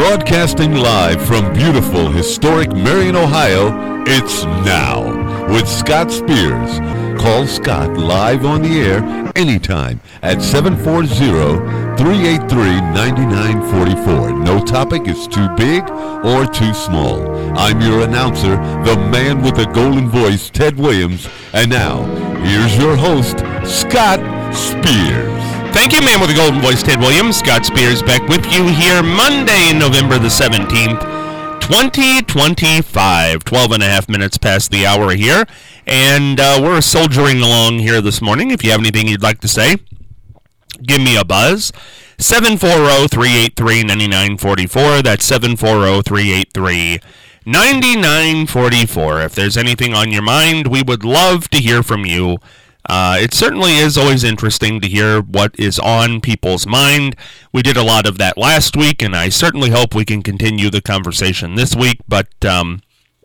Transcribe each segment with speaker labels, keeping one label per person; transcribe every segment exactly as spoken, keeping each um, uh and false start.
Speaker 1: Broadcasting live from beautiful, historic Marion, Ohio, it's Now with Scott Spears. Call Scott live on the air anytime at seven four zero, three eight three, nine nine four four. No topic is too big or too small. I'm your announcer, the man with the golden voice, Ted Williams. And now, here's your host, Scott Spears.
Speaker 2: Thank you, man with the golden voice, Ted Williams. Scott Spears back with you here Monday, November the seventeenth, twenty twenty-five. twelve and a half minutes past the hour here. And uh, we're soldiering along here this morning. If you have anything you'd like to say, give me a buzz. seven four zero, three eight three, nine nine four four. That's seven four zero, three eight three, nine nine four four. If there's anything on your mind, we would love to hear from you. Uh, it certainly is always interesting to hear what is on people's mind. We did a lot of that last week, and I certainly hope we can continue the conversation this week. But um,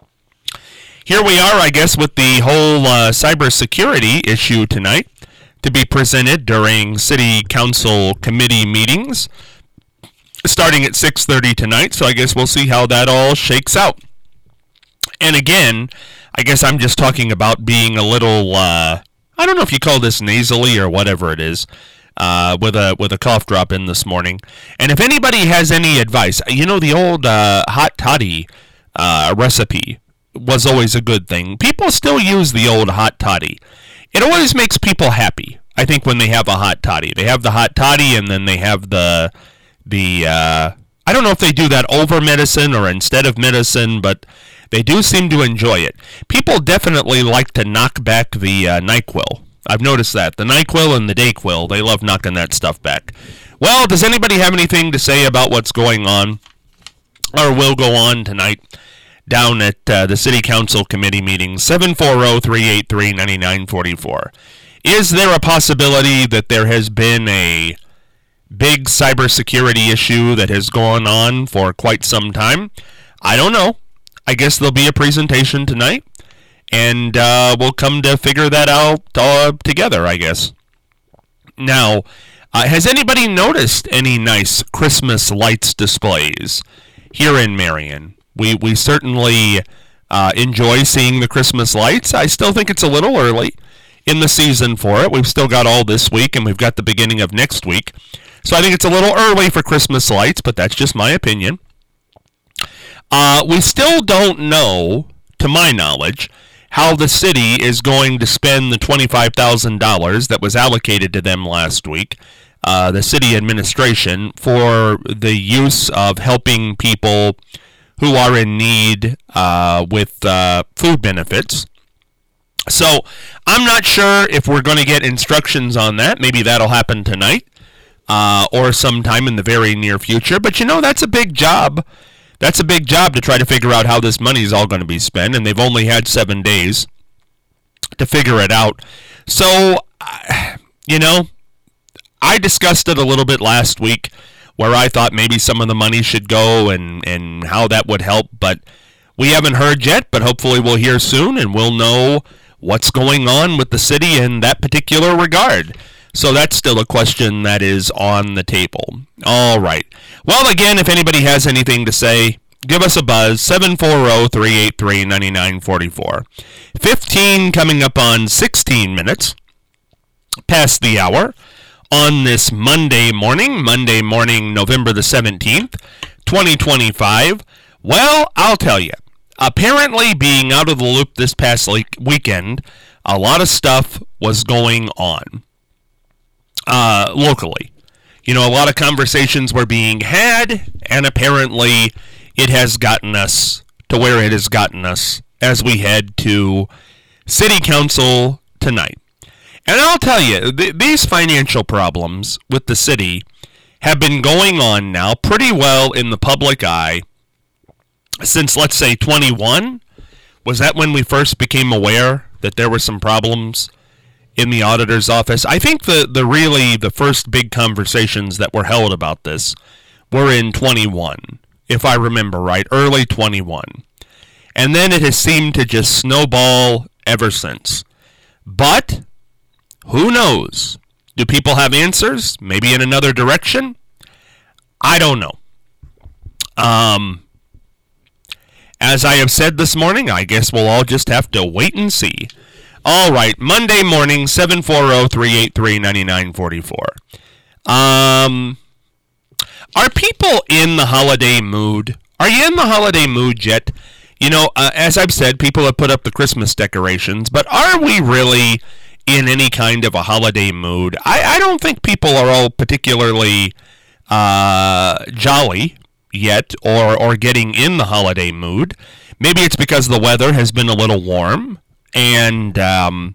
Speaker 2: here we are, I guess, with the whole uh, cybersecurity issue tonight to be presented during City Council committee meetings, starting at six thirty tonight. So I guess we'll see how that all shakes out. And again, I guess I'm just talking about being a little... Uh, I don't know if you call this nasally or whatever it is, uh, with a with a cough drop in this morning. And if anybody has any advice, you know, the old uh, hot toddy uh, recipe was always a good thing. People still use the old hot toddy. It always makes people happy, I think, when they have a hot toddy. They have the hot toddy, and then they have the, the uh, I don't know if they do that over medicine or instead of medicine, but... they do seem to enjoy it. People definitely like to knock back the uh, NyQuil. I've noticed that. The NyQuil and the DayQuil, they love knocking that stuff back. Well, does anybody have anything to say about what's going on or will go on tonight down at uh, the City Council committee meeting? seven four zero, three eight three, nine nine four four. Is there a possibility that there has been a big cybersecurity issue that has gone on for quite some time? I don't know. I guess there'll be a presentation tonight, and uh, we'll come to figure that out uh, together, I guess. Now, uh, has anybody noticed any nice Christmas lights displays here in Marion? We we certainly uh, enjoy seeing the Christmas lights. I still think it's a little early in the season for it. We've still got all this week, and we've got the beginning of next week. So I think it's a little early for Christmas lights, but that's just my opinion. Uh, we still don't know, to my knowledge, how the city is going to spend the twenty-five thousand dollars that was allocated to them last week, uh, the city administration, for the use of helping people who are in need uh, with uh, food benefits. So I'm not sure if we're going to get instructions on that. Maybe that'll happen tonight uh, or sometime in the very near future. But, you know, that's a big job. That's a big job to try to figure out how this money is all going to be spent, and they've only had seven days to figure it out. So, you know, I discussed it a little bit last week where I thought maybe some of the money should go and, and how that would help, but we haven't heard yet, but hopefully we'll hear soon, and we'll know what's going on with the city in that particular regard. So that's still a question that is on the table. All right. Well, again, if anybody has anything to say, give us a buzz, seven four zero, three eight three, nine nine four four. fifteen coming up on sixteen minutes past the hour on this Monday morning, Monday morning, November the seventeenth, twenty twenty-five. Well, I'll tell you, apparently being out of the loop this past weekend, a lot of stuff was going on. Uh, locally. You know, a lot of conversations were being had, and apparently it has gotten us to where it has gotten us as we head to City Council tonight. And I'll tell you, th- these financial problems with the city have been going on now pretty well in the public eye since, let's say, twenty-one. Was that when we first became aware that there were some problems in the auditor's office? I think the, the really the first big conversations that were held about this were in twenty-one, if I remember right, early twenty-one. And then it has seemed to just snowball ever since. But who knows? Do people have answers? Maybe in another direction? I don't know. Um, as I have said this morning, I guess we'll all just have to wait and see. All right, Monday morning, seven four zero, three eight three, nine nine four four. Um, are people in the holiday mood? Are you in the holiday mood yet? You know, uh, as I've said, people have put up the Christmas decorations, but are we really in any kind of a holiday mood? I, I don't think people are all particularly uh, jolly yet or, or getting in the holiday mood. Maybe it's because the weather has been a little warm. And um,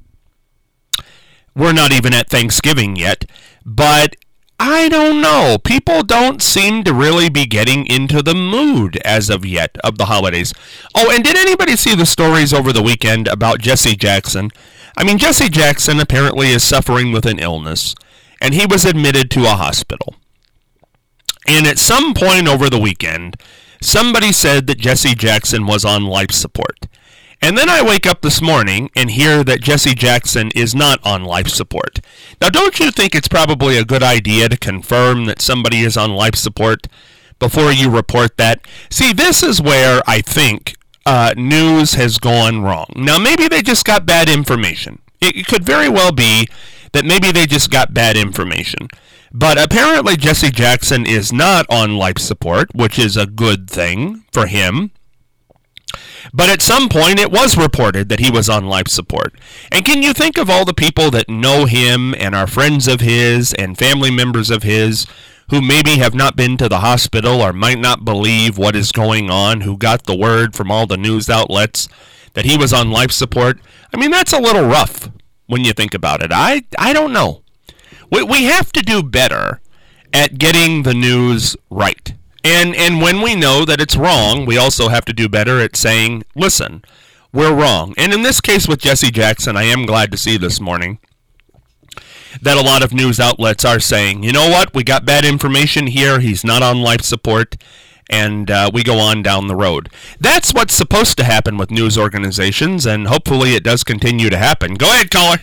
Speaker 2: we're not even at Thanksgiving yet. But I don't know. People don't seem to really be getting into the mood as of yet of the holidays. Oh, and did anybody see the stories over the weekend about Jesse Jackson? I mean, Jesse Jackson apparently is suffering with an illness, and he was admitted to a hospital. And at some point over the weekend, somebody said that Jesse Jackson was on life support. And then I wake up this morning and hear that Jesse Jackson is not on life support. Now, don't you think it's probably a good idea to confirm that somebody is on life support before you report that? See, this is where I think uh, news has gone wrong. Now, maybe they just got bad information. It could very well be that maybe they just got bad information. But apparently Jesse Jackson is not on life support, which is a good thing for him. But at some point, it was reported that he was on life support. And can you think of all the people that know him and are friends of his and family members of his who maybe have not been to the hospital or might not believe what is going on, who got the word from all the news outlets that he was on life support? I mean, that's a little rough when you think about it. I, I don't know. We, we have to do better at getting the news right. And and when we know that it's wrong, we also have to do better at saying, listen, we're wrong. And in this case with Jesse Jackson, I am glad to see this morning that a lot of news outlets are saying, you know what, we got bad information here, he's not on life support, and uh, we go on down the road. That's what's supposed to happen with news organizations, and hopefully it does continue to happen. Go ahead, caller.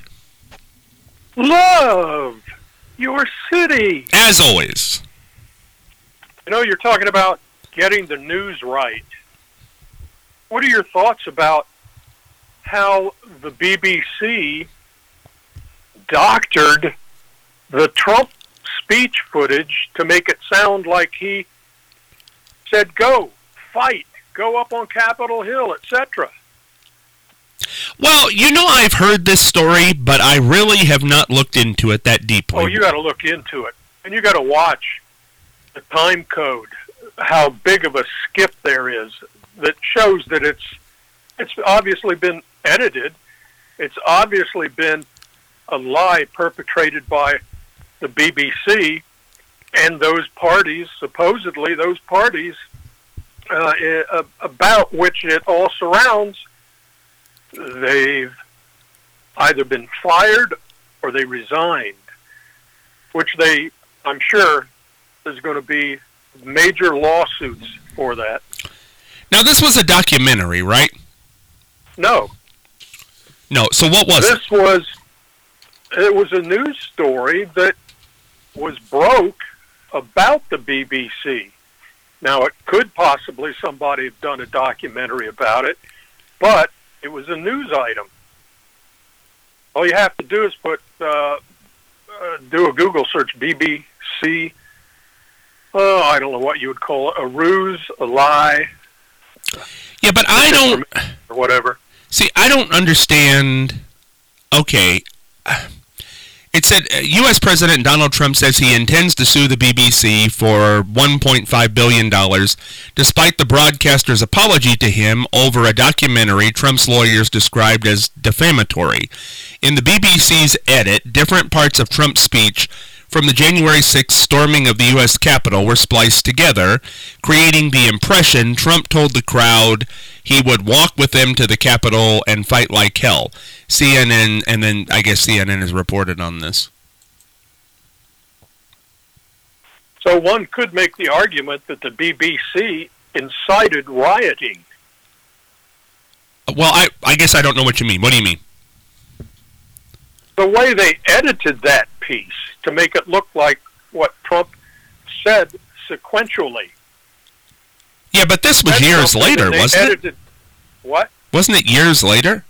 Speaker 3: Love your city.
Speaker 2: As always.
Speaker 3: You know, you're talking about getting the news right. What are your thoughts about how the B B C doctored the Trump speech footage to make it sound like he said, go, fight, go up on Capitol Hill, et cetera?
Speaker 2: Well, you know, I've heard this story, but I really have not looked into it that deeply.
Speaker 3: Oh, you got to look into it. And you got to watch the time code, how big of a skip there is that shows that it's it's obviously been edited. It's obviously been a lie perpetrated by the B B C and those parties, supposedly those parties uh, about which it all surrounds. They've either been fired or they resigned, which they, I'm sure, there's going to be major lawsuits for that.
Speaker 2: Now, this was a documentary, right?
Speaker 3: No.
Speaker 2: No, so what was
Speaker 3: this
Speaker 2: it?
Speaker 3: This was, it was a news story that was broke about the B B C. Now, it could possibly somebody have done a documentary about it, but it was a news item. All you have to do is put, uh, uh, do a Google search, B B C. Oh, I don't know what you would call it, a ruse, a lie.
Speaker 2: Yeah, but I don't...
Speaker 3: Or whatever.
Speaker 2: See, I don't understand... Okay. It said uh, U S President Donald Trump says he intends to sue the B B C for one point five billion dollars, despite the broadcaster's apology to him over a documentary Trump's lawyers described as defamatory. In the B B C's edit, different parts of Trump's speech from the January sixth storming of the U S Capitol were spliced together, creating the impression Trump told the crowd he would walk with them to the Capitol and fight like hell. C N N, and then I guess C N N has reported on this.
Speaker 3: So one could make the argument that the B B C incited rioting.
Speaker 2: Well, I, I guess I don't know what you mean. What do you mean?
Speaker 3: The way they edited that piece to make it look like what Trump said sequentially.
Speaker 2: Yeah, but this was
Speaker 3: That's
Speaker 2: years
Speaker 3: something,
Speaker 2: later,
Speaker 3: and they
Speaker 2: wasn't
Speaker 3: edited,
Speaker 2: it?
Speaker 3: What?
Speaker 2: Wasn't it years later?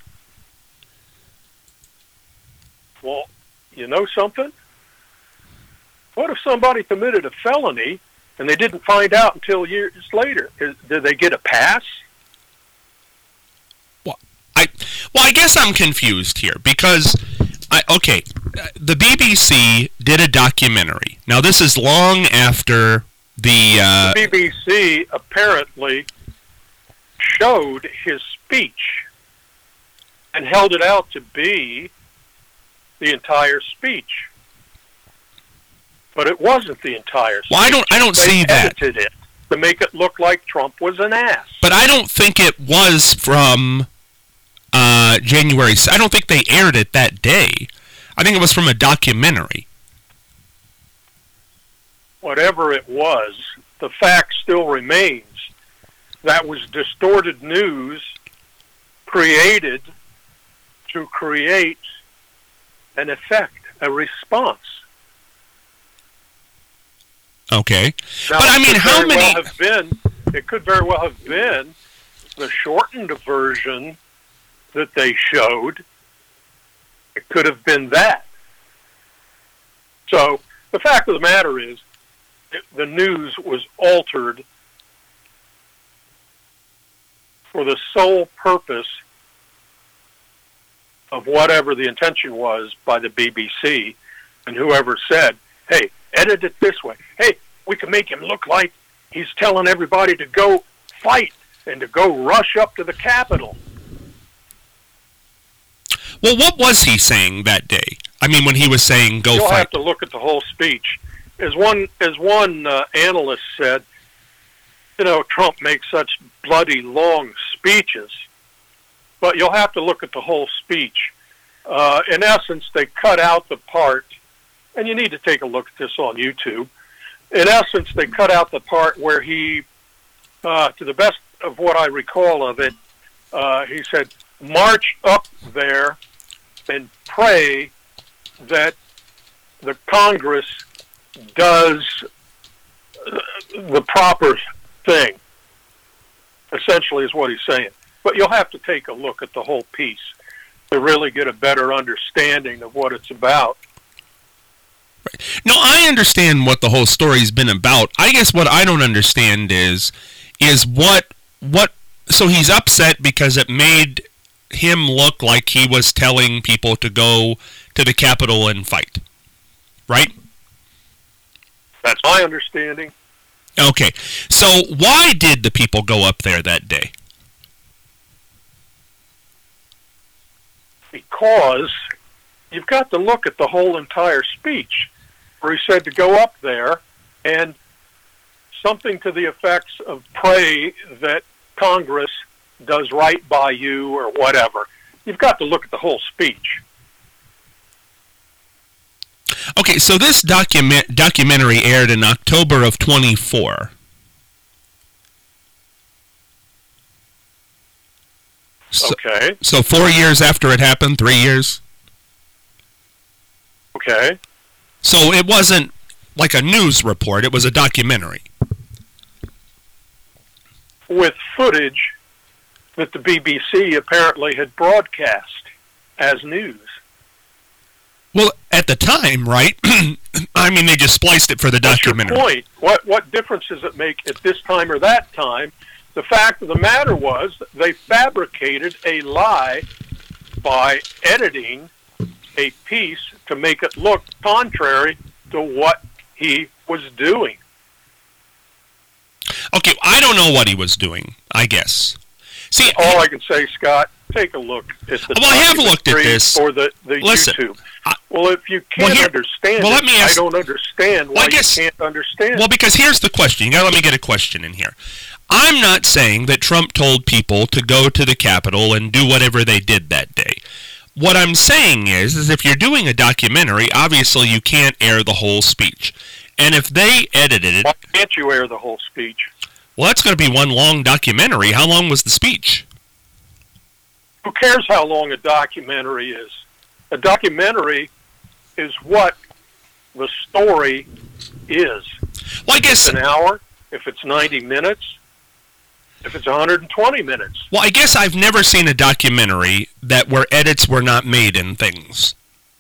Speaker 3: Well, you know something? What if somebody committed a felony and they didn't find out until years later? Is, did they get a pass?
Speaker 2: Well, I well, I guess I'm confused here because I okay, the B B C did a documentary. Now this is long after the uh,
Speaker 3: The B B C apparently showed his speech and held it out to be the entire speech. But it wasn't the entire speech.
Speaker 2: Well, I don't I don't
Speaker 3: They
Speaker 2: see that.
Speaker 3: edited it to make it look like Trump was an ass.
Speaker 2: But I don't think it was from uh, January. I don't think they aired it that day. I think it was from a documentary.
Speaker 3: Whatever it was, the fact still remains that was distorted news created to create an effect, a response.
Speaker 2: Okay.
Speaker 3: Now,
Speaker 2: But I mean,
Speaker 3: it could
Speaker 2: how
Speaker 3: very
Speaker 2: many...
Speaker 3: Well have been, it could very well have been the shortened version that they showed. It could have been that. So the fact of the matter is, it, the news was altered for the sole purpose of whatever the intention was by the B B C and whoever said, hey, edit it this way. Hey, we can make him look like he's telling everybody to go fight and to go rush up to the Capitol.
Speaker 2: Well, what was he saying that day? I mean, when he was saying go
Speaker 3: You'll
Speaker 2: fight.
Speaker 3: have to look at the whole speech. As one as one uh, analyst said, you know, Trump makes such bloody long speeches, but you'll have to look at the whole speech. Uh, in essence, they cut out the part, and you need to take a look at this on YouTube. In essence, they cut out the part where he, uh, to the best of what I recall of it, uh, he said, march up there and pray that the Congress does the proper thing, essentially is what he's saying. But you'll have to take a look at the whole piece to really get a better understanding of what it's about.
Speaker 2: No, I understand what the whole story's been about. I guess what I don't understand is is what what so he's upset because it made him look like he was telling people to go to the Capitol and fight. Right?
Speaker 3: That's my understanding.
Speaker 2: Okay. So why did the people go up there that day?
Speaker 3: Because you've got to look at the whole entire speech where he said to go up there and something to the effects of pray that Congress does right by you or whatever. You've got to look at the whole speech.
Speaker 2: Okay, so this document documentary aired in October of twenty-four. So,
Speaker 3: Okay.
Speaker 2: So four years after it happened, three years?
Speaker 3: Okay.
Speaker 2: So it wasn't like a news report, it was a documentary.
Speaker 3: With footage that the B B C apparently had broadcast as news.
Speaker 2: Well, at the time, right? I mean, they just spliced it for the
Speaker 3: What's your
Speaker 2: documentary.
Speaker 3: point? What, what difference does it make at this time or that time? The fact of the matter was that they fabricated a lie by editing a piece to make it look contrary to what he was doing.
Speaker 2: Okay, I don't know what he was doing, I guess. See,
Speaker 3: All I can say, Scott, take a look at the
Speaker 2: Well, I have looked at this.
Speaker 3: or the, the
Speaker 2: Listen,
Speaker 3: YouTube.
Speaker 2: I-
Speaker 3: well, if you
Speaker 2: Well,
Speaker 3: can't
Speaker 2: here-
Speaker 3: understand
Speaker 2: well,
Speaker 3: it,
Speaker 2: let me ask-
Speaker 3: I don't understand why
Speaker 2: Well, I guess-
Speaker 3: you can't understand.
Speaker 2: Well, because here's the question. You gotta let me get a question in here. I'm not saying that Trump told people to go to the Capitol and do whatever they did that day. What I'm saying is, is if you're doing a documentary, obviously you can't air the whole speech. And if they edited it,
Speaker 3: Why can't you air the whole speech?
Speaker 2: well, that's going to be one long documentary. How long was the speech?
Speaker 3: Who cares how long a documentary is? A documentary is what the story is.
Speaker 2: Well, I
Speaker 3: If
Speaker 2: guess
Speaker 3: it's an hour, if it's ninety minutes, if it's one hundred twenty minutes.
Speaker 2: Well, I guess I've never seen a documentary that where edits were not made in things.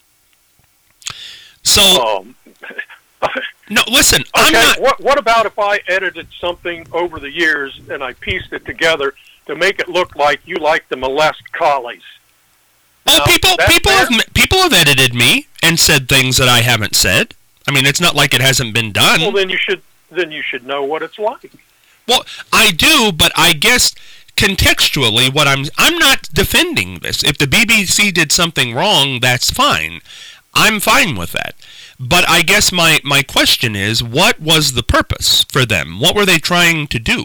Speaker 2: So,
Speaker 3: Um,
Speaker 2: no, listen, I'm
Speaker 3: okay,
Speaker 2: not...
Speaker 3: what, what about if I edited something over the years and I pieced it together to make it look like you like to molest collies?
Speaker 2: Oh,
Speaker 3: Now,
Speaker 2: people,
Speaker 3: that's
Speaker 2: people
Speaker 3: fair?
Speaker 2: have people have edited me and said things that I haven't said. I mean, it's not like it hasn't been done.
Speaker 3: Well, then you should then you should know what it's like.
Speaker 2: Well, I do, but I guess contextually, what I'm I'm not defending this. If the B B C did something wrong, that's fine. I'm fine with that. But I guess my, my question is, what was the purpose for them? What were they trying to do?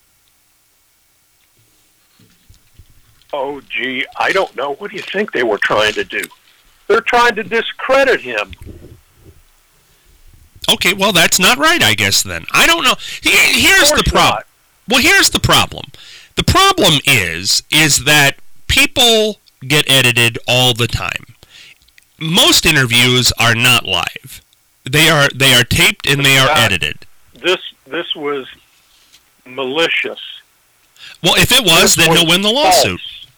Speaker 3: Oh, gee, I don't know. What do you think they were trying to do? They're trying to discredit him.
Speaker 2: Okay, well, that's not right, I guess, then. I don't know. Here- Here's the
Speaker 3: Of course
Speaker 2: problem.
Speaker 3: not.
Speaker 2: Well, here's the problem. The problem is, is that people get edited all the time. Most interviews are not live. They are they are taped and they are
Speaker 3: Yeah.
Speaker 2: edited.
Speaker 3: This this was malicious.
Speaker 2: Well, if it was,
Speaker 3: This
Speaker 2: then
Speaker 3: was
Speaker 2: he'll win the lawsuit.
Speaker 3: false.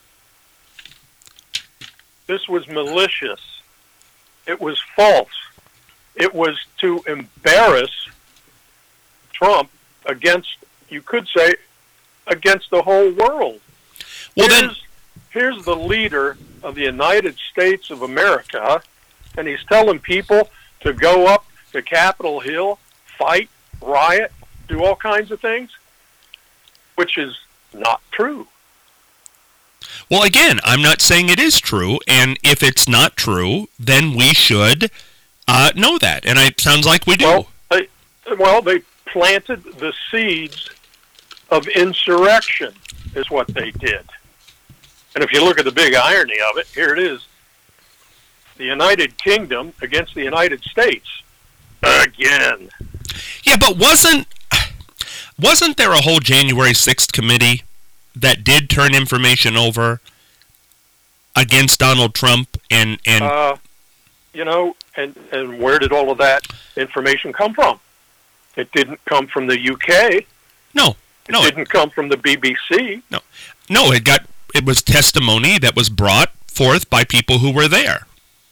Speaker 3: This was malicious. It was false. It was to embarrass Trump against, you could say, against the whole world.
Speaker 2: Well, then,
Speaker 3: here's, here's the leader of the United States of America, and he's telling people to go up to Capitol Hill, fight, riot, do all kinds of things, which is not true.
Speaker 2: well, again, I'm not saying it is true, and if it's not true, then we should uh, know that, and it sounds like we do.
Speaker 3: Well, they, well, they planted the seeds of insurrection, is what they did. And if you look at the big irony of it, here it is. The United Kingdom against the United States. Again.
Speaker 2: Yeah, but wasn't wasn't there a whole January sixth committee that did turn information over against Donald Trump and and
Speaker 3: Uh, you know, and, and where did all of that information come from? It didn't come from the U K.
Speaker 2: no,
Speaker 3: It
Speaker 2: no, it,
Speaker 3: didn't come from the B B C.
Speaker 2: no, it got it was testimony that was brought forth by people who were there.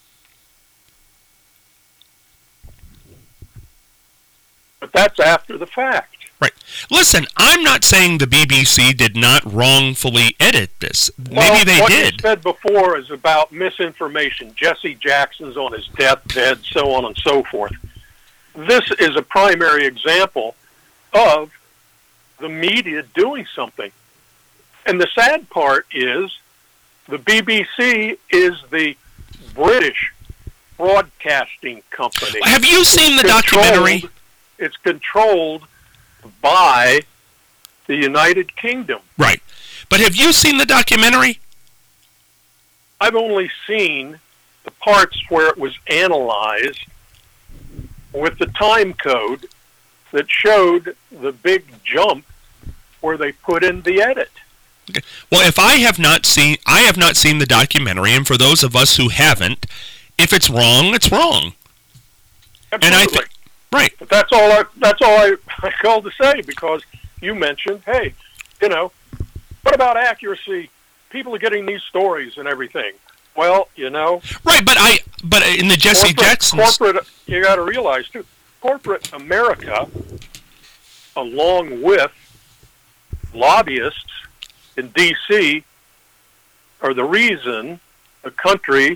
Speaker 3: But that's after the fact.
Speaker 2: Right. Listen, I'm not saying the B B C did not wrongfully edit this. Maybe
Speaker 3: Well,
Speaker 2: they
Speaker 3: what
Speaker 2: did.
Speaker 3: you said before is about misinformation. Jesse Jackson's on his deathbed, so on and so forth. This is a primary example of the media doing something. And the sad part is the B B C is the British broadcasting company.
Speaker 2: Have you seen the
Speaker 3: Controlled-
Speaker 2: documentary?
Speaker 3: It's controlled by the United Kingdom.
Speaker 2: Right. But have you seen the documentary?
Speaker 3: I've only seen the parts where it was analyzed with the time code that showed the big jump where they put in the edit.
Speaker 2: Okay. Well, if I have not seen, I have not seen the documentary, and for those of us who haven't, if it's wrong, it's wrong.
Speaker 3: Absolutely.
Speaker 2: And I think, right.
Speaker 3: But that's all I, that's all I, I called to say, because you mentioned, hey, you know, what about accuracy? People are getting these stories and everything. Well, you know,
Speaker 2: Right, but I, but in the Jesse
Speaker 3: corporate,
Speaker 2: Jackson's,
Speaker 3: corporate, you got to realize too, corporate America, along with lobbyists in D C, are the reason the country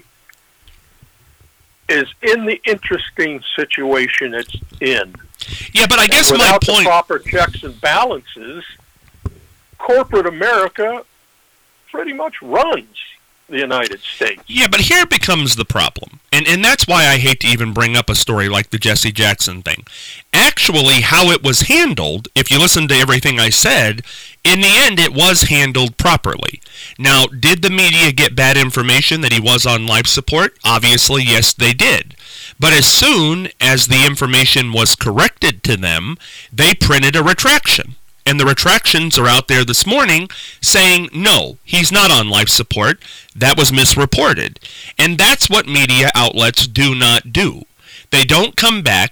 Speaker 3: is in the interesting situation it's in.
Speaker 2: yeah, but I guess
Speaker 3: And
Speaker 2: my
Speaker 3: without the
Speaker 2: point,
Speaker 3: proper checks and balances, corporate America pretty much runs the United States.
Speaker 2: yeah, but here becomes the problem, and and that's why I hate to even bring up a story like the Jesse Jackson thing. Actually, how it was handled, if you listen to everything I said, in the end, it was handled properly. Now, did the media get bad information that he was on life support? Obviously, yes, they did. But as soon as the information was corrected to them, they printed a retraction. And the retractions are out there this morning saying, no, he's not on life support. That was misreported. And that's what media outlets do not do. They don't come back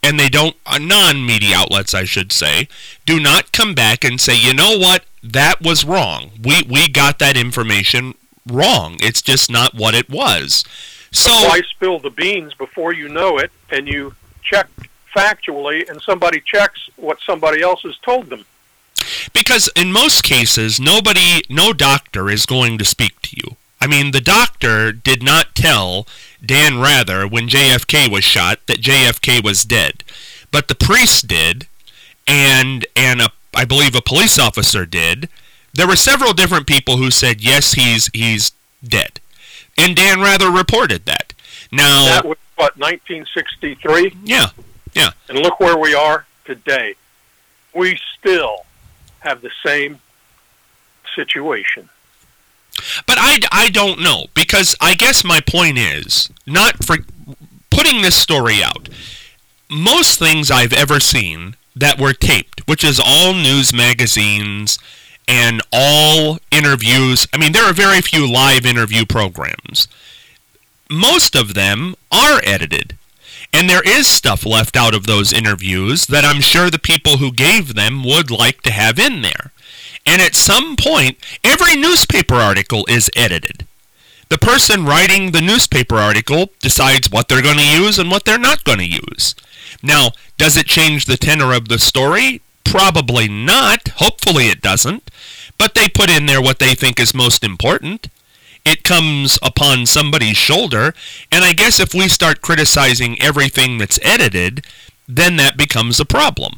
Speaker 2: and they don't, uh, non-media outlets, I should say, do not come back and say, you know what, that was wrong. We we got that information wrong. It's just not what it was. So
Speaker 3: why spill the beans before you know it, and you check factually, and somebody checks what somebody else has told them?
Speaker 2: Because in most cases, nobody, no doctor is going to speak to you. I mean, the doctor did not tell Dan Rather when J F K was shot that J F K was dead. But the priest did, and and a, I believe a police officer did. There were several different people who said, yes, he's he's dead. And Dan Rather reported that. Now,
Speaker 3: that was, what, nineteen sixty-three?
Speaker 2: Yeah, yeah.
Speaker 3: And look where we are today. We still have the same situation.
Speaker 2: But I, I don't know, because I guess my point is, not for putting this story out, most things I've ever seen that were taped, which is all news magazines and all interviews, I mean, there are very few live interview programs. Most of them are edited. And there is stuff left out of those interviews that I'm sure the people who gave them would like to have in there. And at some point, every newspaper article is edited. The person writing the newspaper article decides what they're going to use and what they're not going to use. Now, does it change the tenor of the story? Probably not. Hopefully it doesn't. But they put in there what they think is most important. It comes upon somebody's shoulder, and I guess if we start criticizing everything that's edited, then that becomes a problem.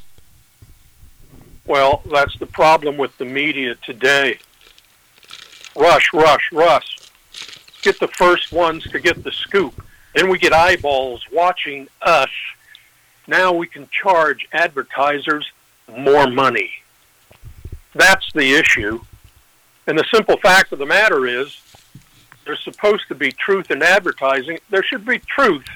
Speaker 3: Well, that's the problem with the media today. Rush, rush, rush. Get the first ones to get the scoop. Then we get eyeballs watching us. Now we can charge advertisers more money. That's the issue. And the simple fact of the matter is, there's supposed to be truth in advertising. There should be truth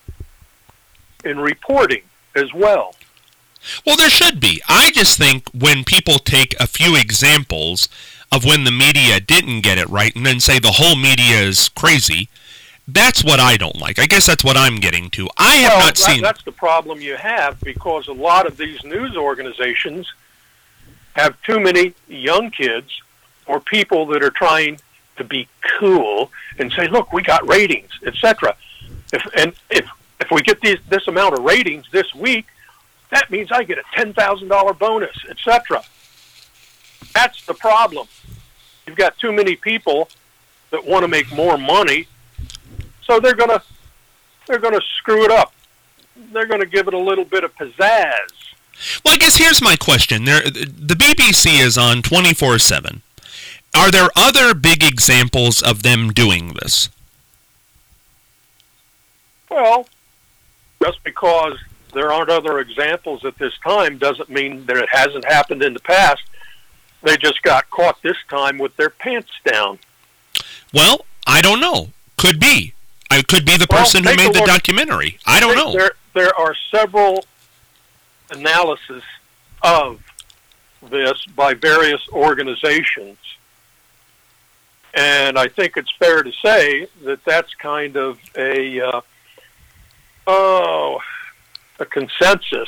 Speaker 3: in reporting as well.
Speaker 2: Well, there should be. I just think when people take a few examples of when the media didn't get it right and then say the whole media is crazy, that's what I don't like. I guess that's what I'm getting to. I have
Speaker 3: well,
Speaker 2: not
Speaker 3: that,
Speaker 2: seen...
Speaker 3: that's the problem you have, because a lot of these news organizations have too many young kids or people that are trying to be cool and say, look, we got ratings, et cetera. If, and if, if we get these, this amount of ratings this week, that means I get a ten thousand dollars bonus, et cetera. That's the problem. You've got too many people that want to make more money, so they're gonna they're gonna screw it up. They're gonna give it a little bit of pizzazz.
Speaker 2: Well, I guess here's my question. There, the B B C is on twenty-four seven. Are there other big examples of them doing this?
Speaker 3: Well, just because there aren't other examples at this time doesn't mean that it hasn't happened in the past. They just got caught this time with their pants down.
Speaker 2: Well, I don't know. Could be. I could be the
Speaker 3: Well,
Speaker 2: person who
Speaker 3: take a
Speaker 2: made the
Speaker 3: look.
Speaker 2: documentary. I don't know.
Speaker 3: There, there are several analyses of this by various organizations. And I think it's fair to say that that's kind of a, uh, oh, a consensus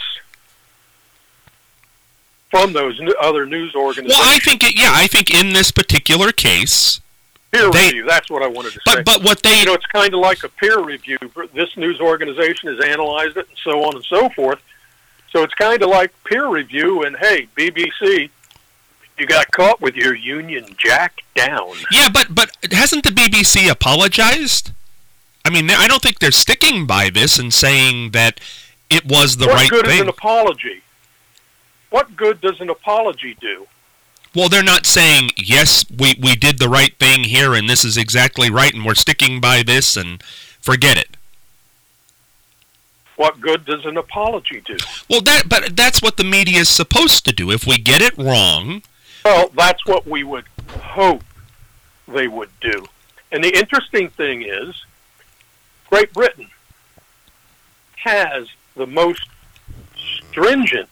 Speaker 3: from those n- other news organizations.
Speaker 2: Well, I think, it, yeah, I think in this particular case,
Speaker 3: peer
Speaker 2: they-
Speaker 3: review, that's what I wanted to say.
Speaker 2: but but what they,
Speaker 3: You know, it's kind of like a peer review. This news organization has analyzed it and so on and so forth. So it's kind of like peer review, and hey, B B C, you got caught with your Union Jack down.
Speaker 2: yeah, but but hasn't the B B C apologized? I mean, I don't think they're sticking by this and saying that it was the
Speaker 3: what
Speaker 2: right
Speaker 3: good is
Speaker 2: thing.
Speaker 3: an apology? What good does an apology do?
Speaker 2: Well, they're not saying, yes, we, we did the right thing here and this is exactly right and we're sticking by this and forget it.
Speaker 3: What good does an apology do?
Speaker 2: Well, that but that's what the media is supposed to do. If we get it wrong...
Speaker 3: Well, that's what we would hope they would do. And the interesting thing is, Great Britain has the most stringent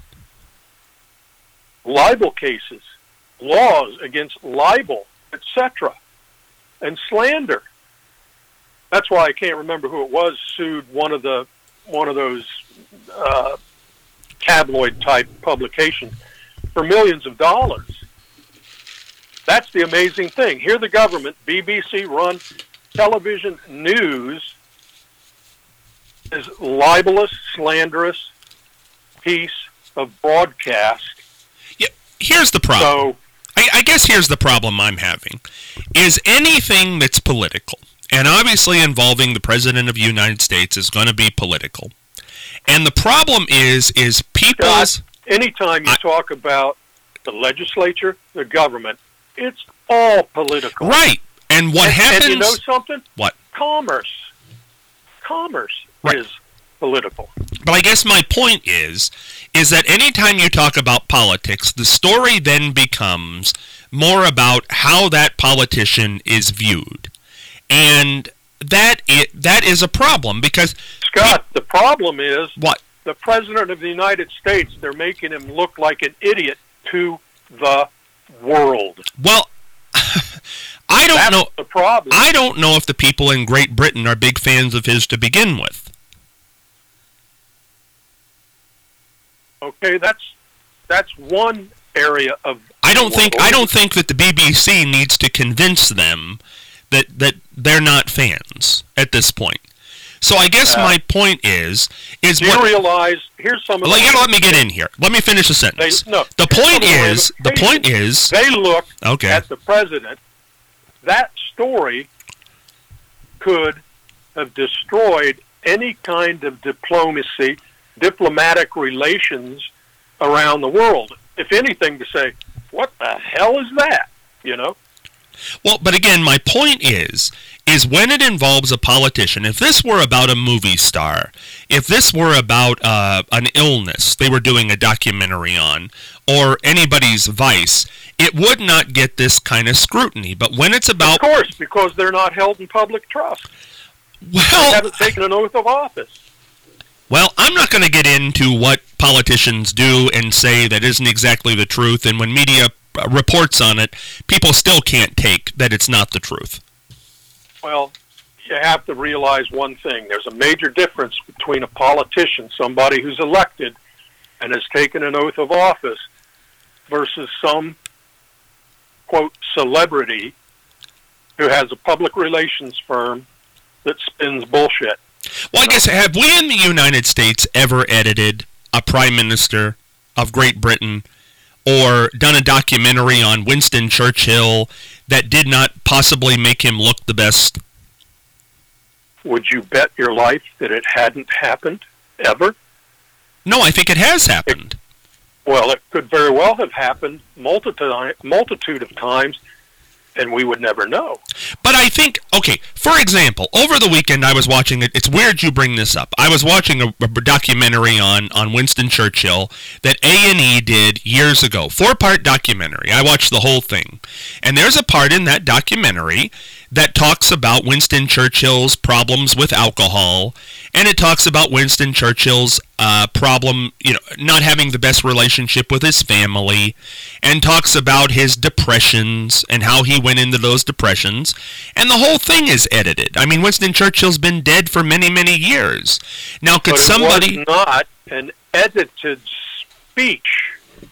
Speaker 3: libel cases, laws against libel, et cetera, and slander. That's why I can't remember who it was sued one of the one of those uh, tabloid-type publications for millions of dollars. That's the amazing thing. Here the government, B B C-run television news, is libelous, slanderous piece of broadcast.
Speaker 2: Yeah, here's the problem.
Speaker 3: So,
Speaker 2: I, I guess here's the problem I'm having, is anything that's political, and obviously involving the President of the United States is going to be political. And the problem is, is people's...
Speaker 3: Scott, anytime you
Speaker 2: I,
Speaker 3: talk about the legislature, the government, it's all political.
Speaker 2: Right. And what
Speaker 3: and,
Speaker 2: happens...
Speaker 3: And you know something?
Speaker 2: What?
Speaker 3: Commerce. Commerce
Speaker 2: right.
Speaker 3: is political.
Speaker 2: But I guess my point is, is that anytime you talk about politics, the story then becomes more about how that politician is viewed. And that it, that is a problem because...
Speaker 3: Scott, the problem is...
Speaker 2: What?
Speaker 3: The President of the United States, they're making him look like an idiot to the world.
Speaker 2: Well, I don't
Speaker 3: That's
Speaker 2: know.
Speaker 3: the problem.
Speaker 2: I don't know if the people in Great Britain are big fans of his to begin with.
Speaker 3: Okay, that's that's one area of.
Speaker 2: I don't think I don't think that the B B C needs to convince them that that they're not fans at this point. So I guess uh, my point is is
Speaker 3: do
Speaker 2: what,
Speaker 3: you realize? Here's some of.
Speaker 2: Let,
Speaker 3: the,
Speaker 2: let me get in here. Let me finish the sentence.
Speaker 3: They, no,
Speaker 2: the point is the point is
Speaker 3: they look
Speaker 2: okay.
Speaker 3: at the president. That story could have destroyed any kind of diplomacy, diplomatic relations around the world. If anything, to say, what the hell is that? You know?
Speaker 2: Well, but again, my point is, is when it involves a politician, if this were about a movie star, if this were about uh, an illness they were doing a documentary on, or anybody's vice, it would not get this kind of scrutiny. But when it's about...
Speaker 3: Of course, because they're not held in public trust.
Speaker 2: Well,
Speaker 3: they haven't taken an oath of office.
Speaker 2: Well, I'm not going to get into what politicians do and say that isn't exactly the truth, and when media reports on it, people still can't take that it's not the truth.
Speaker 3: Well, you have to realize one thing. There's a major difference between a politician, somebody who's elected and has taken an oath of office, versus some, quote, celebrity who has a public relations firm that spins bullshit.
Speaker 2: Well, I guess, have we in the United States ever edited a prime minister of Great Britain or done a documentary on Winston Churchill that did not possibly make him look the best?
Speaker 3: Would you bet your life that it hadn't happened, ever?
Speaker 2: No, I think it has happened.
Speaker 3: It, well, it could very well have happened multitude, multitude of times, and we would never know.
Speaker 2: But I think, okay, for example, over the weekend I was watching it. It's weird you bring this up. I was watching a, a documentary on, on Winston Churchill that A and E did years ago. Four-part documentary. I watched the whole thing. And there's a part in that documentary that talks about Winston Churchill's problems with alcohol, and it talks about Winston Churchill's uh, problem, you know, not having the best relationship with his family, and talks about his depressions and how he went into those depressions, and the whole thing is edited. I mean, Winston Churchill's been dead for many, many years. Now, could
Speaker 3: but
Speaker 2: somebody...
Speaker 3: it was not an edited speech.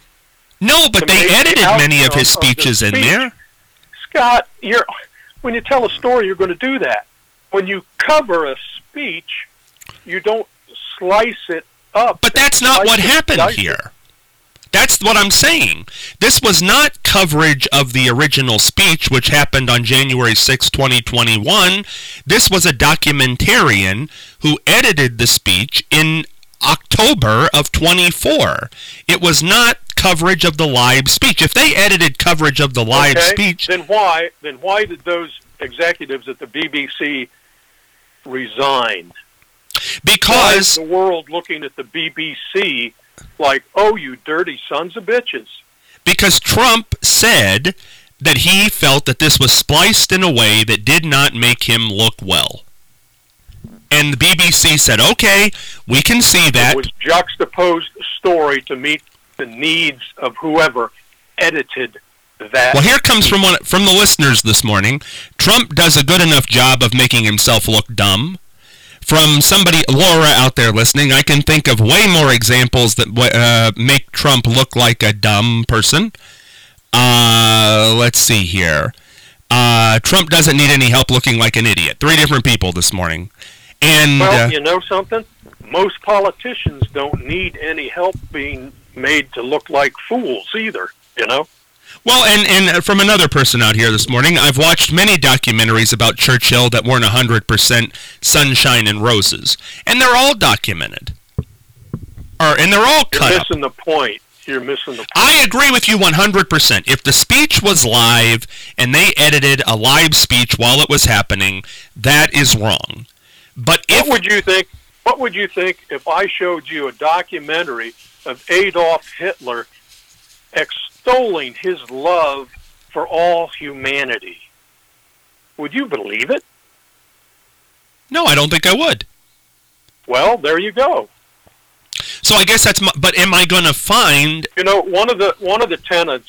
Speaker 2: No, but they edited many of his speeches
Speaker 3: of
Speaker 2: in there.
Speaker 3: Scott, you're... When you tell a story, you're going to do that. When you cover a speech, you don't slice it up.
Speaker 2: But that's not what happened here. That's what I'm saying. This was not coverage of the original speech, which happened on January sixth, twenty twenty-one. This was a documentarian who edited the speech in October of twenty-four. It was not coverage of the live speech. If they edited coverage of the live
Speaker 3: okay,
Speaker 2: speech,
Speaker 3: then why then why did those executives at the B B C resign?
Speaker 2: Because
Speaker 3: why is the world looking at the B B C like, oh, you dirty sons of bitches?
Speaker 2: Because Trump said that he felt that this was spliced in a way that did not make him look well. And the B B C said, okay, we can see that.
Speaker 3: It was juxtaposed story to meet the needs of whoever edited that.
Speaker 2: Well, here comes from one from the listeners this morning. Trump does a good enough job of making himself look dumb. from somebody, Laura, out there listening, I can think of way more examples that uh, make Trump look like a dumb person. Uh, let's see here. Uh, Trump doesn't need any help looking like an idiot. Three different people this morning. And
Speaker 3: well,
Speaker 2: uh,
Speaker 3: you know something? Most politicians don't need any help being made to look like fools either, you know?
Speaker 2: Well, and, and from another person out here this morning, I've watched many documentaries about Churchill that weren't one hundred percent sunshine and roses. And they're all documented. Or, and they're all cut
Speaker 3: You're
Speaker 2: up.
Speaker 3: missing the point. You're missing the point.
Speaker 2: I agree with you one hundred percent. If the speech was live and they edited a live speech while it was happening, that is wrong. But if...
Speaker 3: What would you think, what would you think if I showed you a documentary of Adolf Hitler extolling his love for all humanity? Would you believe it?
Speaker 2: No, I don't think I would.
Speaker 3: Well, there you go.
Speaker 2: So I guess that's my, but am I going to find...
Speaker 3: You know, one of the one of the tenets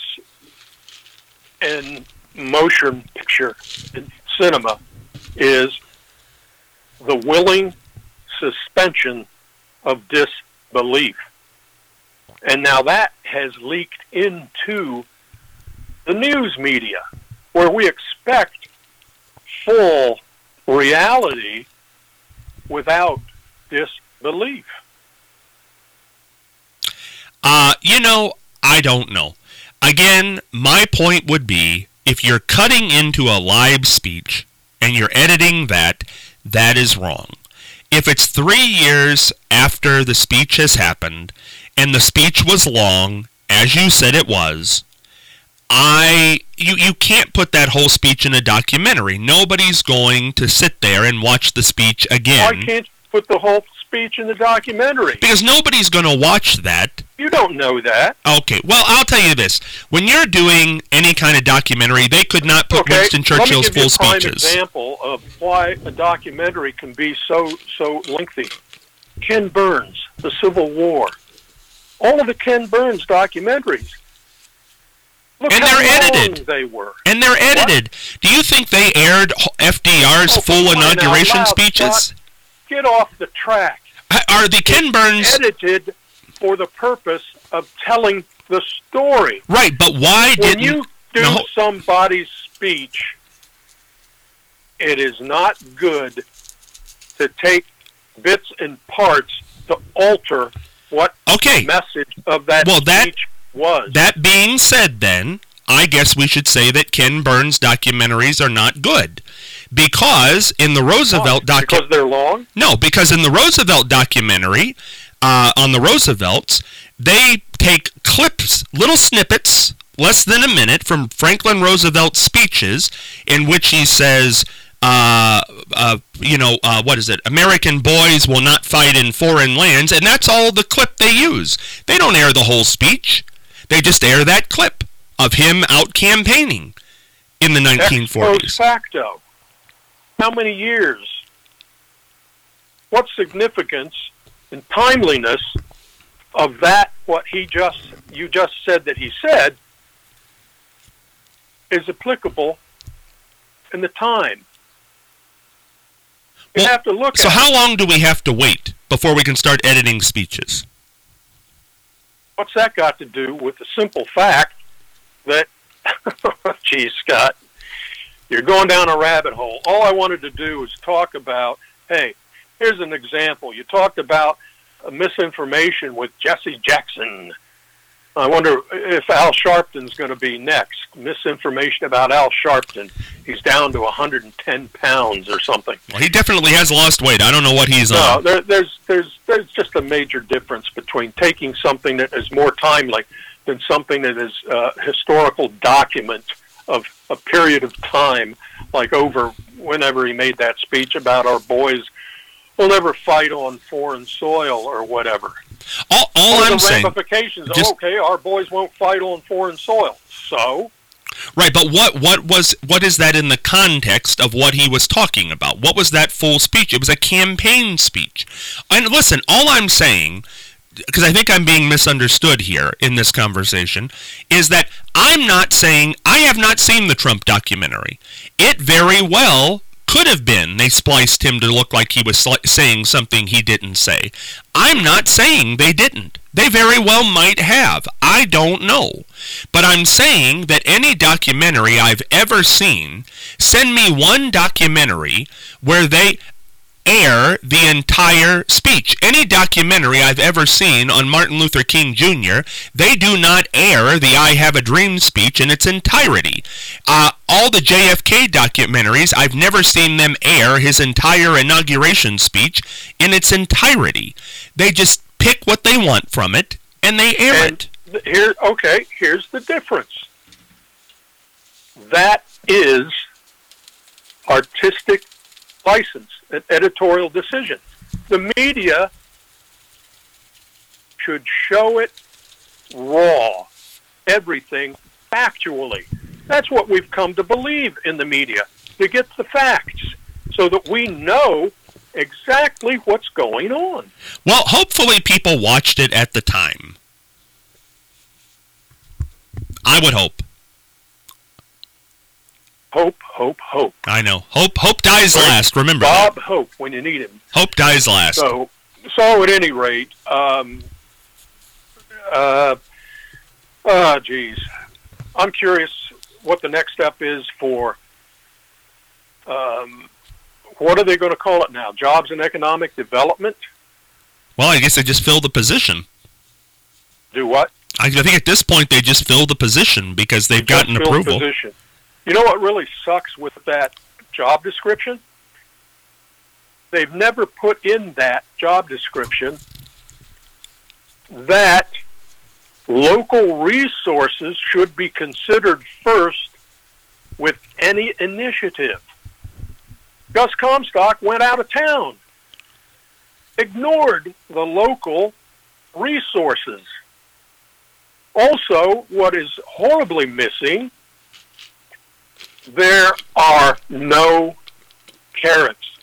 Speaker 3: in motion picture in cinema is the willing suspension of disbelief. And now that has leaked into the news media, where we expect full reality without disbelief.
Speaker 2: Uh, you know, I don't know. Again, my point would be, if you're cutting into a live speech and you're editing that, that is wrong. If it's three years after the speech has happened, and the speech was long, as you said it was, I you you can't put that whole speech in a documentary. Nobody's going to sit there and watch the speech again.
Speaker 3: Why can't you put the whole speech in the documentary?
Speaker 2: Because nobody's going to watch that.
Speaker 3: You don't know that.
Speaker 2: Okay, well, I'll tell you this. When you're doing any kind of documentary, they could not put
Speaker 3: Okay,
Speaker 2: Winston Churchill's
Speaker 3: let me give you
Speaker 2: full
Speaker 3: a prime
Speaker 2: speeches.
Speaker 3: example of why a documentary can be so so lengthy. Ken Burns, The Civil War. All of the Ken Burns documentaries. Look
Speaker 2: And
Speaker 3: how
Speaker 2: they're
Speaker 3: long
Speaker 2: edited.
Speaker 3: they were.
Speaker 2: And they're edited. Do you think they aired F D R's
Speaker 3: Oh,
Speaker 2: full
Speaker 3: fine,
Speaker 2: inauguration
Speaker 3: now, loud,
Speaker 2: speeches?
Speaker 3: Scott, get off the track.
Speaker 2: Are the Ken Burns...
Speaker 3: Edited for the purpose of telling the story.
Speaker 2: Right, but why
Speaker 3: When
Speaker 2: didn't...
Speaker 3: you do
Speaker 2: No.
Speaker 3: somebody's speech, it is not good to take bits and parts to alter what
Speaker 2: Okay.
Speaker 3: the message of that
Speaker 2: Well, that-
Speaker 3: speech was.
Speaker 2: That being said, then, I guess we should say that Ken Burns documentaries are not good. Because in the Roosevelt
Speaker 3: Why?
Speaker 2: docu-
Speaker 3: Because they're long?
Speaker 2: No, because in the Roosevelt documentary, uh, on the Roosevelts, they take clips, little snippets, less than a minute, from Franklin Roosevelt's speeches, in which he says, uh, uh, you know, uh, what is it? American boys will not fight in foreign lands, and that's all the clip they use. They don't air the whole speech. They just air that clip of him out campaigning in the nineteen
Speaker 3: Ex
Speaker 2: forties.
Speaker 3: post facto. How many years? What significance and timeliness of that, what he just, you just said that he said, is applicable in the time? You
Speaker 2: Well,
Speaker 3: have to look
Speaker 2: So
Speaker 3: at
Speaker 2: how long do we have to wait before we can start editing speeches?
Speaker 3: what's that got to do with the simple fact that, geez, Scott, you're going down a rabbit hole. All I wanted to do was talk about, hey, here's an example. You talked about uh, misinformation with Jesse Jackson. I wonder if Al Sharpton's going to be next. Misinformation about Al Sharpton. He's down to one hundred ten pounds or something.
Speaker 2: Well, he definitely has lost weight. I don't know what he's
Speaker 3: No,
Speaker 2: on.
Speaker 3: there, there's there's there's just a major difference between taking something that is more timely than something that is a historical document of a period of time, like over whenever he made that speech about our boys will never fight on foreign soil or whatever.
Speaker 2: All, all
Speaker 3: What are
Speaker 2: I'm
Speaker 3: the
Speaker 2: saying,
Speaker 3: ramifications?
Speaker 2: just-
Speaker 3: Okay, our boys won't fight on foreign soil. So,
Speaker 2: right? But what what was what is that in the context of what he was talking about? What was that full speech? It was a campaign speech. And listen, all I'm saying, because I think I'm being misunderstood here in this conversation, is that I'm not saying I have not seen the Trump documentary. It very well could have been they spliced him to look like he was sli- saying something he didn't say. I'm not saying they didn't. They very well might have. I don't know. But I'm saying that any documentary I've ever seen, send me one documentary where they air the entire speech. Any documentary I've ever seen on Martin Luther King Junior, they do not air the I Have a Dream speech in its entirety. Uh, all the J F K documentaries, I've never seen them air his entire inauguration speech in its entirety. They just pick what they want from it, and they air
Speaker 3: and
Speaker 2: it.
Speaker 3: Here, okay, here's the difference. That is artistic license, an editorial decision. The media should show it raw, everything factually. That's what we've come to believe in the media, to get the facts so that we know exactly what's going on.
Speaker 2: Well, hopefully people watched it at the time. I would hope.
Speaker 3: Hope, hope, hope.
Speaker 2: I know. Hope hope dies last. Remember
Speaker 3: Bob
Speaker 2: that.
Speaker 3: Hope when you need him.
Speaker 2: Hope dies last.
Speaker 3: So, so at any rate, um, uh, uh, geez, I'm curious what the next step is for, um, what are they going to call it now? Jobs and Economic Development?
Speaker 2: Well, I guess they just filled the position.
Speaker 3: Do what?
Speaker 2: I think at this point they just filled the position because they've
Speaker 3: Just
Speaker 2: gotten
Speaker 3: fill
Speaker 2: approval.
Speaker 3: Position. You know what really sucks with that job description? They've never put in that job description that local resources should be considered first with any initiative. Gus Comstock went out of town, ignored the local resources. Also, what is horribly missing, there are no carrots.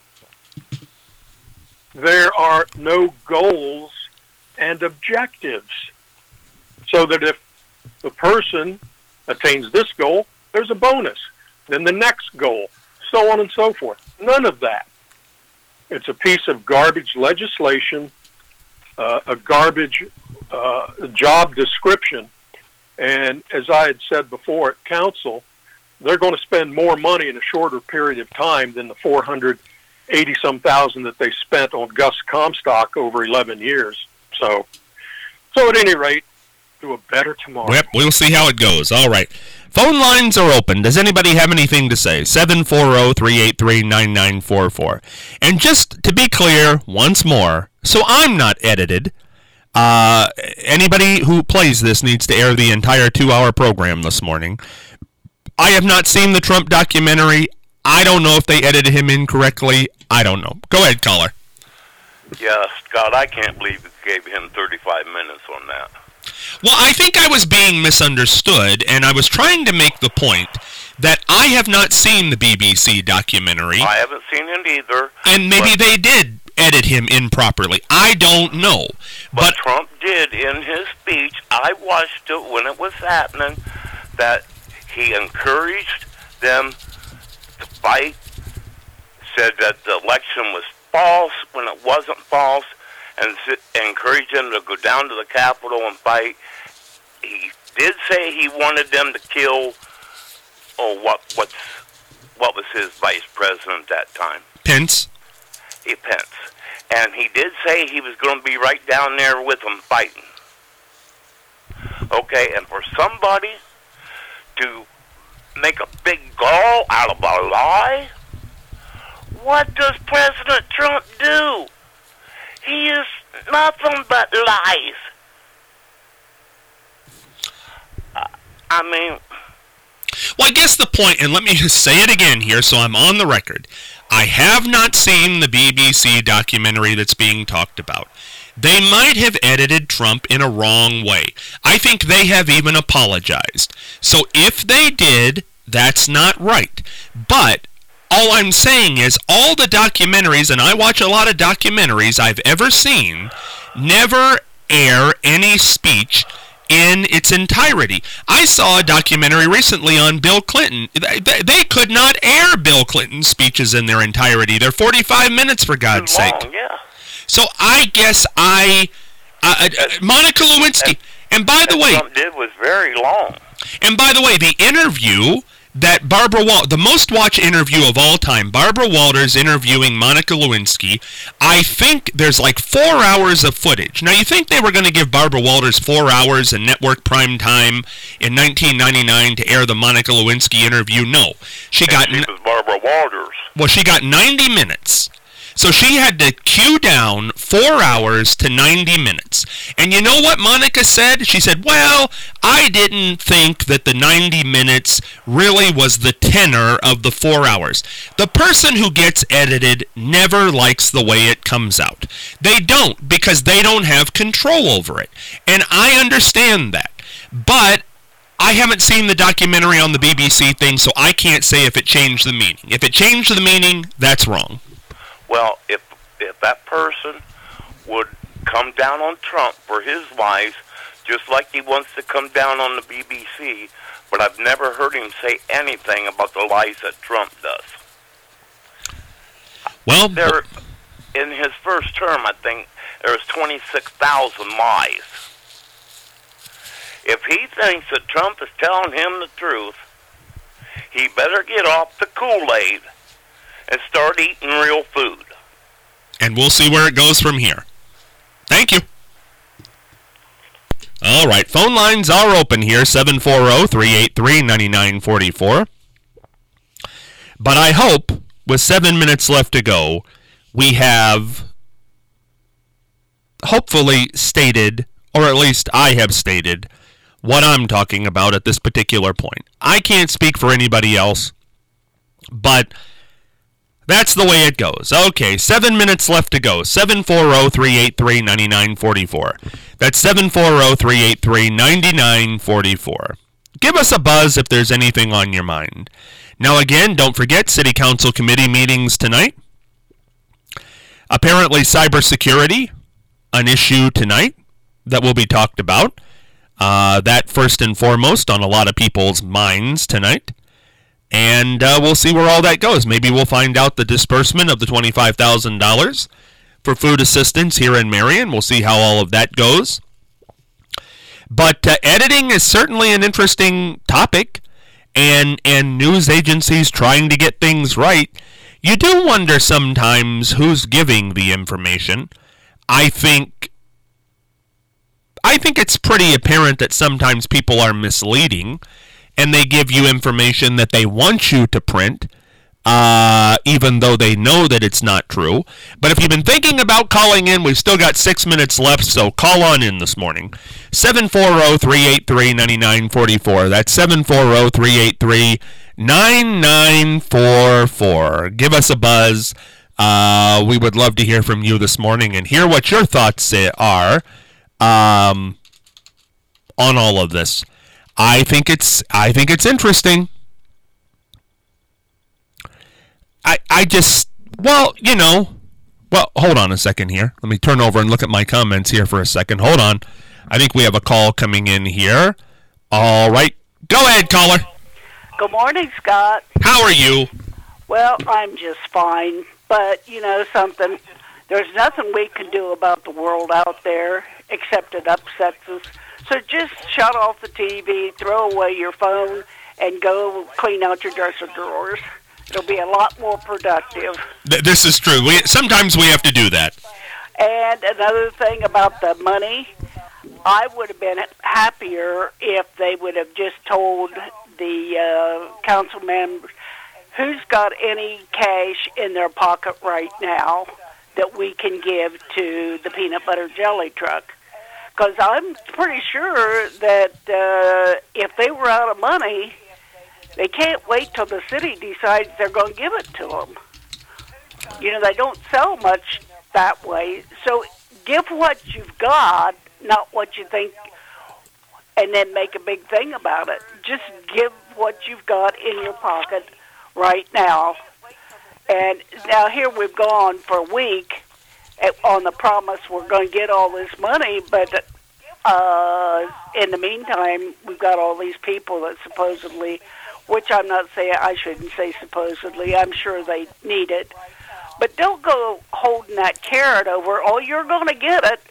Speaker 3: There are no goals and objectives. So that if the person attains this goal, there's a bonus. Then the next goal, so on and so forth. None of that. It's a piece of garbage legislation, uh, a garbage uh, job description. And as I had said before at council, they're going to spend more money in a shorter period of time than the four hundred eighty some thousand that they spent on Gus Comstock over eleven years. So, so at any rate, do a better tomorrow.
Speaker 2: Yep, we'll see how it goes. All right. Phone lines are open. Does anybody have anything to say? seven four zero, three eight three, nine nine four four. And just to be clear once more, so I'm not edited, uh, anybody who plays this needs to air the entire two-hour program this morning. I have not seen the Trump documentary. I don't know if they edited him incorrectly. I don't know. Go ahead, caller.
Speaker 4: Yeah, Scott, I can't believe you gave him thirty-five minutes on that.
Speaker 2: Well, I think I was being misunderstood, and I was trying to make the point that I have not seen the B B C documentary.
Speaker 4: I haven't seen it either.
Speaker 2: And maybe
Speaker 4: but,
Speaker 2: they did edit him improperly. I don't know.
Speaker 4: But,
Speaker 2: But
Speaker 4: Trump did in his speech, I watched it when it was happening, that he encouraged them to fight, said that the election was false when it wasn't false, and encouraged them to go down to the Capitol and fight. He did say he wanted them to kill, oh, what what's what was his vice president at that time?
Speaker 2: Pence.
Speaker 4: He, Pence. And he did say he was going to be right down there with them fighting. Okay, and for somebody to make a big gall out of a lie, what does President Trump do? He is nothing but lies. Uh, I mean...
Speaker 2: Well, I guess the point, and let me just say it again here so I'm on the record. I have not seen the B B C documentary that's being talked about. They might have edited Trump in a wrong way. I think they have even apologized. So if they did, that's not right. But all I'm saying is all the documentaries, and I watch a lot of documentaries I've ever seen, never air any speech in its entirety. I saw a documentary recently on Bill Clinton. They, they could not air Bill Clinton's speeches in their entirety. They're forty-five minutes, for God's
Speaker 4: Long,
Speaker 2: sake.
Speaker 4: yeah.
Speaker 2: So I guess I... Uh, uh, Monica Lewinsky... And by the way...
Speaker 4: Trump did was very long.
Speaker 2: And by the way, the interview that Barbara Wal the most watched interview of all time, Barbara Walters interviewing Monica Lewinsky, I think there's like four hours of footage. Now, you think they were going to give Barbara Walters four hours in network prime time in nineteen ninety-nine to air the Monica Lewinsky interview? No. She
Speaker 4: and
Speaker 2: got...
Speaker 4: She was Barbara Walters.
Speaker 2: Well, she got ninety minutes. So she had to cue down four hours to ninety minutes. And you know what Monica said? She said, well, I didn't think that the ninety minutes really was the tenor of the four hours. The person who gets edited never likes the way it comes out. They don't, because they don't have control over it. And I understand that. But I haven't seen the documentary on the B B C thing, so I can't say if it changed the meaning. If it changed the meaning, that's wrong.
Speaker 4: Well, if if that person would come down on Trump for his lies, just like he wants to come down on the B B C, but I've never heard him say anything about the lies that Trump does.
Speaker 2: Well,
Speaker 4: there, in his first term, I think there was twenty-six thousand lies. If he thinks that Trump is telling him the truth, he better get off the Kool-Aid and start eating real food.
Speaker 2: And we'll see where it goes from here. Thank you. All right, phone lines are open here, seven four zero, three eight three, nine nine four four. But I hope, with seven minutes left to go, we have hopefully stated, or at least I have stated, what I'm talking about at this particular point. I can't speak for anybody else, but that's the way it goes. Okay, seven minutes left to go. seven four zero, three eight three, nine nine four four. That's seven four zero, three eight three, nine nine four four. Give us a buzz if there's anything on your mind. Now again, don't forget City Council committee meetings tonight. Apparently cybersecurity, an issue tonight that will be talked about. Uh, that first and foremost on a lot of people's minds tonight. And uh, we'll see where all that goes. Maybe we'll find out the disbursement of the twenty-five thousand dollars for food assistance here in Marion. We'll see how all of that goes. But uh, editing is certainly an interesting topic, and, and news agencies trying to get things right. You do wonder sometimes who's giving the information. I think I think it's pretty apparent that sometimes people are misleading, and they give you information that they want you to print, uh, even though they know that it's not true. But if you've been thinking about calling in, we've still got six minutes left, so call on in this morning. seven four zero, three eight three, nine nine four four. That's seven four zero, three eight three, nine nine four four. Give us a buzz. Uh, we would love to hear from you this morning and hear what your thoughts are um, on all of this. I think it's I think it's interesting. I I just well, you know, well, hold on a second here. Let me turn over and look at my comments here for a second. Hold on. I think we have a call coming in here. All right. Go ahead, caller.
Speaker 5: Good morning, Scott.
Speaker 2: How are you?
Speaker 5: Well, I'm just fine. But, you know something, there's nothing we can do about the world out there except it upsets us. So just shut off the T V, throw away your phone, and go clean out your dresser drawers. It'll be a lot more productive.
Speaker 2: Th- this is true. We, sometimes we have to do that.
Speaker 5: And another thing about the money, I would have been happier if they would have just told the uh, council members who's got any cash in their pocket right now that we can give to the peanut butter jelly truck. Because I'm pretty sure that uh, if they were out of money, they can't wait till the city decides they're going to give it to them. You know, they don't sell much that way. So give what you've got, not what you think, and then make a big thing about it. Just give what you've got in your pocket right now. And now here we've gone for a week on the promise we're going to get all this money, but uh, in the meantime, we've got all these people that supposedly, which I'm not saying, I shouldn't say supposedly, I'm sure they need it. But don't go holding that carrot over, oh, you're going to get it.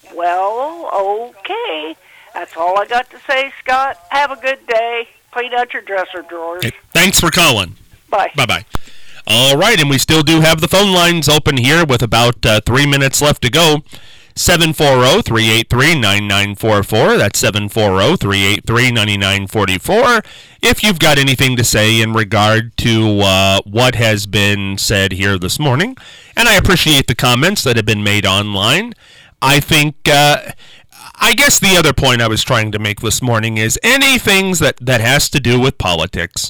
Speaker 5: Well, okay. That's all I got to say, Scott. Have a good day. Clean out your dresser drawers.
Speaker 2: Hey, thanks for calling.
Speaker 5: Bye.
Speaker 2: Bye-bye. All right, and we still do have the phone lines open here with about uh, three minutes left to go. seven four zero, three eight three, nine nine four four. That's seven four zero, three eight three, nine nine four four. If you've got anything to say in regard to uh, what has been said here this morning, and I appreciate the comments that have been made online. I think, uh, I guess the other point I was trying to make this morning is any things that, that has to do with politics,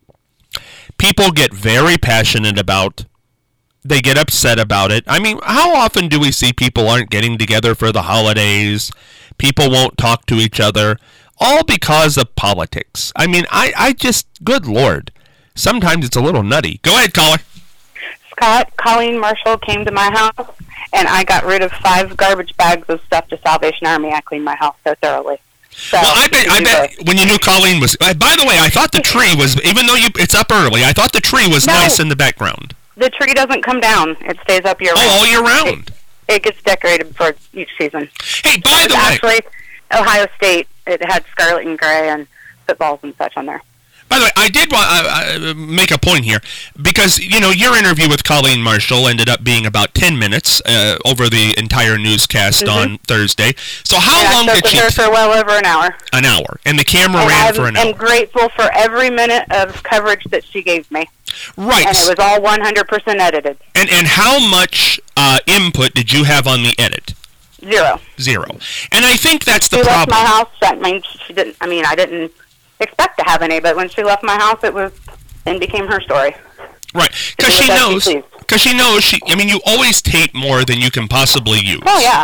Speaker 2: people get very passionate about. They get upset about it. I mean, how often do we see people aren't getting together for the holidays? People won't talk to each other, all because of politics. I mean, I, I just, good Lord, sometimes it's a little nutty. Go ahead, caller.
Speaker 6: Scott, Colleen Marshall came to my house, and I got rid of five garbage bags of stuff to Salvation Army. I cleaned my house so thoroughly. So,
Speaker 2: well, I bet, I bet when you knew Colleen was... Uh, by the way, I thought the tree was, even though you it's up early, I thought the tree was
Speaker 6: no,
Speaker 2: nice in the background.
Speaker 6: The tree doesn't come down. It stays up year round.
Speaker 2: Oh, all year round.
Speaker 6: It, it gets decorated for each season.
Speaker 2: Hey, by the way...
Speaker 6: Actually, Ohio State, it had scarlet and gray and footballs and such on there.
Speaker 2: By the way, I did want to uh, make a point here, because, you know, your interview with Colleen Marshall ended up being about ten minutes uh, over the entire newscast mm-hmm. on Thursday. So how
Speaker 6: yeah,
Speaker 2: long
Speaker 6: so
Speaker 2: did she...
Speaker 6: I was there for well over an hour.
Speaker 2: An hour. And the camera
Speaker 6: and
Speaker 2: ran
Speaker 6: I'm,
Speaker 2: for an hour.
Speaker 6: I'm grateful for every minute of coverage that she gave me.
Speaker 2: Right.
Speaker 6: And it was all one hundred percent edited.
Speaker 2: And and how much uh, input did you have on the edit?
Speaker 6: Zero.
Speaker 2: Zero. And I think that's the
Speaker 6: she
Speaker 2: problem.
Speaker 6: She left my house. I mean, she didn't. I mean, I didn't expect to have any, but when she left my house, it was and became her story.
Speaker 2: Right, because she knows. Because she knows. She. I mean, you always tape more than you can possibly use.
Speaker 6: Oh yeah.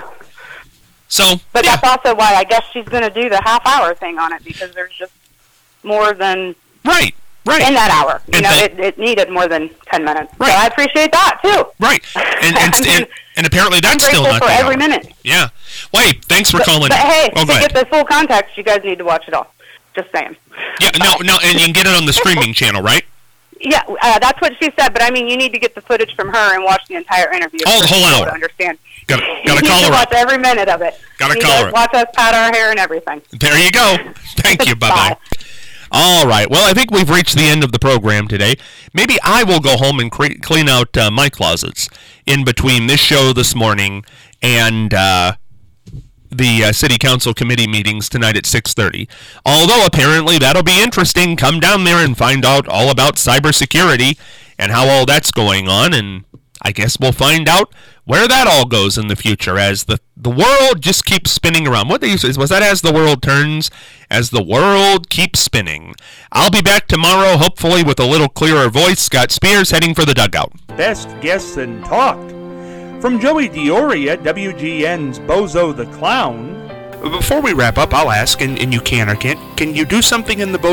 Speaker 2: So.
Speaker 6: But
Speaker 2: yeah.
Speaker 6: that's also why I guess she's going to do the half-hour thing on it, because there's just more than.
Speaker 2: Right. Right.
Speaker 6: In that hour, you
Speaker 2: and
Speaker 6: know,
Speaker 2: that,
Speaker 6: it, it needed more than ten minutes.
Speaker 2: Right.
Speaker 6: So I appreciate that too.
Speaker 2: Right. And and,
Speaker 6: I mean,
Speaker 2: and, and apparently that's
Speaker 6: I'm
Speaker 2: still not
Speaker 6: for
Speaker 2: the
Speaker 6: every
Speaker 2: hour.
Speaker 6: minute.
Speaker 2: Yeah. Well, hey, thanks for
Speaker 6: but,
Speaker 2: calling.
Speaker 6: But hey,
Speaker 2: oh,
Speaker 6: to get the full context, you guys need to watch it all. Just saying.
Speaker 2: Yeah. No. No. And you can get it on the streaming channel, right?
Speaker 6: Yeah, uh, that's what she said. But I mean, you need to get the footage from her and watch the entire interview.
Speaker 2: Oh, the whole hour.
Speaker 6: To understand.
Speaker 2: Got got to
Speaker 6: you
Speaker 2: call
Speaker 6: need
Speaker 2: her.
Speaker 6: to watch every minute of it.
Speaker 2: Got to call her.
Speaker 6: Watch us pat our hair and everything.
Speaker 2: There you go. Thank you. Bye bye. All right. Well, I think we've reached the end of the program today. Maybe I will go home and cre- clean out uh, my closets in between this show this morning and uh, the uh, City Council committee meetings tonight at six thirty. Although apparently that'll be interesting. Come down there and find out all about cybersecurity and how all that's going on. And I guess we'll find out where that all goes in the future as the, the world just keeps spinning around. What they used to say, was that as the world turns, as the world keeps spinning. I'll be back tomorrow, hopefully with a little clearer voice. Scott Spears heading for the dugout.
Speaker 7: Best guests and talk. From Joey Dioria, W G N's Bozo the Clown.
Speaker 2: Before we wrap up, I'll ask, and, and you can or can't, can you do something in the Bozo